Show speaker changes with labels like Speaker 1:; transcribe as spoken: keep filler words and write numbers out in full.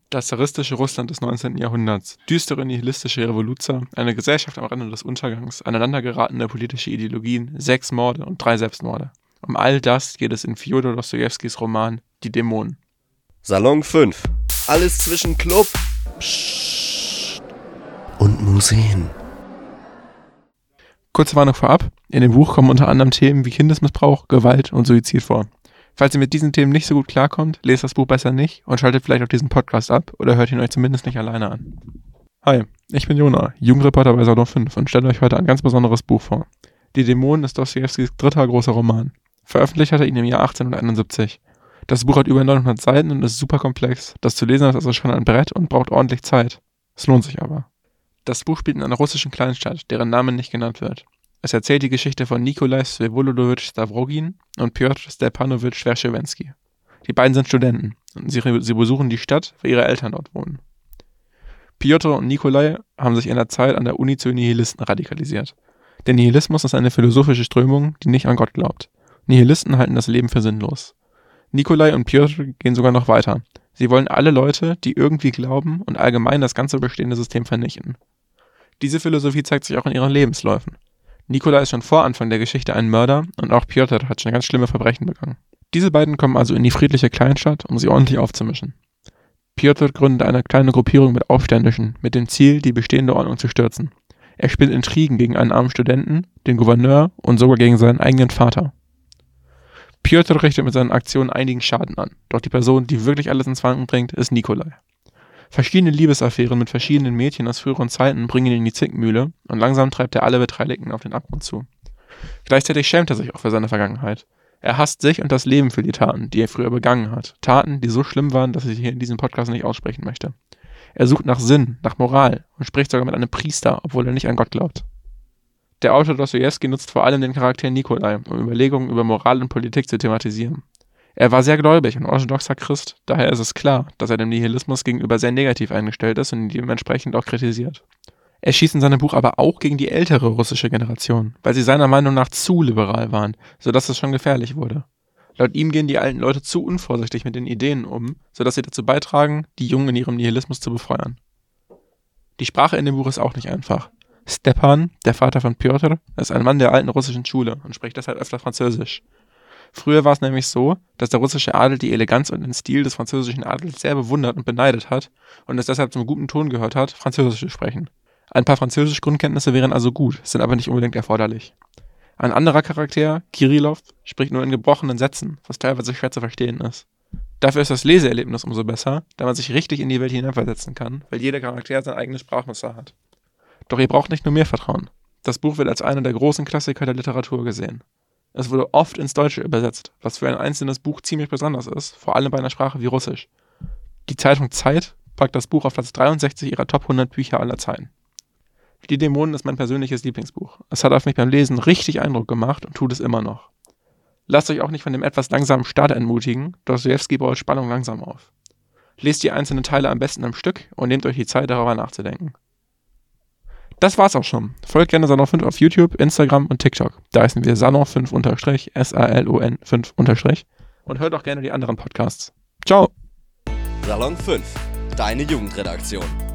Speaker 1: Das zaristische Russland des neunzehnten Jahrhunderts, düstere nihilistische Revoluzer, eine Gesellschaft am Rande des Untergangs, aneinandergeratene politische Ideologien, sechs Morde und drei Selbstmorde. Um all das geht es in Fjodor Dostojewskis Roman Die Dämonen.
Speaker 2: Salon fünf. Alles zwischen Club Psst. und Museen.
Speaker 1: Kurze Warnung vorab, in dem Buch kommen unter anderem Themen wie Kindesmissbrauch, Gewalt und Suizid vor. Falls ihr mit diesen Themen nicht so gut klarkommt, lest das Buch besser nicht und schaltet vielleicht auch diesen Podcast ab oder hört ihn euch zumindest nicht alleine an. Hi, ich bin Jona, Jugendreporter bei Salon fünf und stelle euch heute ein ganz besonderes Buch vor. Die Dämonen ist Dostojewskis dritter großer Roman. Veröffentlicht hat er ihn im Jahr achtzehnhunderteinundsiebzig. Das Buch hat über neunhundert Seiten und ist super komplex. Das zu lesen ist also schon ein Brett und braucht ordentlich Zeit. Es lohnt sich aber. Das Buch spielt in einer russischen Kleinstadt, deren Name nicht genannt wird. Es erzählt die Geschichte von Nikolai Vsevolodowitsch Stavrogin und Pjotr Stepanowitsch Verschewensky. Die beiden sind Studenten und sie, sie besuchen die Stadt, weil ihre Eltern dort wohnen. Pjotr und Nikolai haben sich in der Zeit an der Uni zu Nihilisten radikalisiert. Der Nihilismus ist eine philosophische Strömung, die nicht an Gott glaubt. Nihilisten halten das Leben für sinnlos. Nikolai und Pjotr gehen sogar noch weiter. Sie wollen alle Leute, die irgendwie glauben und allgemein das ganze bestehende System vernichten. Diese Philosophie zeigt sich auch in ihren Lebensläufen. Nikolai ist schon vor Anfang der Geschichte ein Mörder und auch Pjotr hat schon ganz schlimme Verbrechen begangen. Diese beiden kommen also in die friedliche Kleinstadt, um sie ordentlich aufzumischen. Pjotr gründet eine kleine Gruppierung mit Aufständischen, mit dem Ziel, die bestehende Ordnung zu stürzen. Er spinnt Intrigen gegen einen armen Studenten, den Gouverneur und sogar gegen seinen eigenen Vater. Pjotr richtet mit seinen Aktionen einigen Schaden an, doch die Person, die wirklich alles ins Wanken bringt, ist Nikolai. Verschiedene Liebesaffären mit verschiedenen Mädchen aus früheren Zeiten bringen ihn in die Zickmühle und langsam treibt er alle Beteiligten auf den Abgrund zu. Gleichzeitig schämt er sich auch für seine Vergangenheit. Er hasst sich und das Leben für die Taten, die er früher begangen hat. Taten, die so schlimm waren, dass ich sie hier in diesem Podcast nicht aussprechen möchte. Er sucht nach Sinn, nach Moral und spricht sogar mit einem Priester, obwohl er nicht an Gott glaubt. Der Autor Dostojewski nutzt vor allem den Charakter Nikolai, um Überlegungen über Moral und Politik zu thematisieren. Er war sehr gläubig und orthodoxer Christ, daher ist es klar, dass er dem Nihilismus gegenüber sehr negativ eingestellt ist und ihn dementsprechend auch kritisiert. Er schießt in seinem Buch aber auch gegen die ältere russische Generation, weil sie seiner Meinung nach zu liberal waren, sodass es schon gefährlich wurde. Laut ihm gehen die alten Leute zu unvorsichtig mit den Ideen um, sodass sie dazu beitragen, die Jungen in ihrem Nihilismus zu befeuern. Die Sprache in dem Buch ist auch nicht einfach. Stepan, der Vater von Pjotr, ist ein Mann der alten russischen Schule und spricht deshalb öfter Französisch. Früher war es nämlich so, dass der russische Adel die Eleganz und den Stil des französischen Adels sehr bewundert und beneidet hat und es deshalb zum guten Ton gehört hat, Französisch zu sprechen. Ein paar Französisch-Grundkenntnisse wären also gut, sind aber nicht unbedingt erforderlich. Ein anderer Charakter, Kirillov, spricht nur in gebrochenen Sätzen, was teilweise schwer zu verstehen ist. Dafür ist das Leseerlebnis umso besser, da man sich richtig in die Welt hineinversetzen kann, weil jeder Charakter sein eigenes Sprachmuster hat. Doch ihr braucht nicht nur mir vertrauen. Das Buch wird als einer der großen Klassiker der Literatur gesehen. Es wurde oft ins Deutsche übersetzt, was für ein einzelnes Buch ziemlich besonders ist, vor allem bei einer Sprache wie Russisch. Die Zeitung Zeit packt das Buch auf Platz dreiundsechzig ihrer Top hundert Bücher aller Zeiten. Die Dämonen ist mein persönliches Lieblingsbuch. Es hat auf mich beim Lesen richtig Eindruck gemacht und tut es immer noch. Lasst euch auch nicht von dem etwas langsamen Start entmutigen, Dostojewski baut Spannung langsam auf. Lest die einzelnen Teile am besten am Stück und nehmt euch die Zeit, darüber nachzudenken. Das war's auch schon. Folgt gerne Salon fünf auf YouTube, Instagram und TikTok. Da heißen wir Salon fünf unterstrich, S A L O N fünf unterstrich. Und hört auch gerne die anderen Podcasts. Ciao!
Speaker 2: Salon fünf, deine Jugendredaktion.